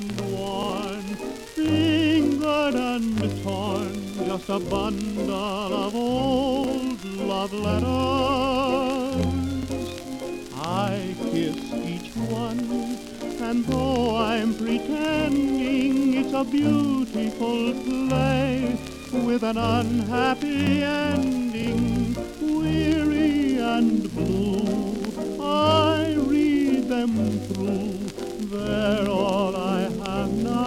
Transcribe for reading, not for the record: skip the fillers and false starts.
and worn, fingered and torn, just a bundle of old love letters. I kiss each one, and though I'm pretending it's a beautiful play with an unhappy ending, weary and blue, I read them through. They're all I have now.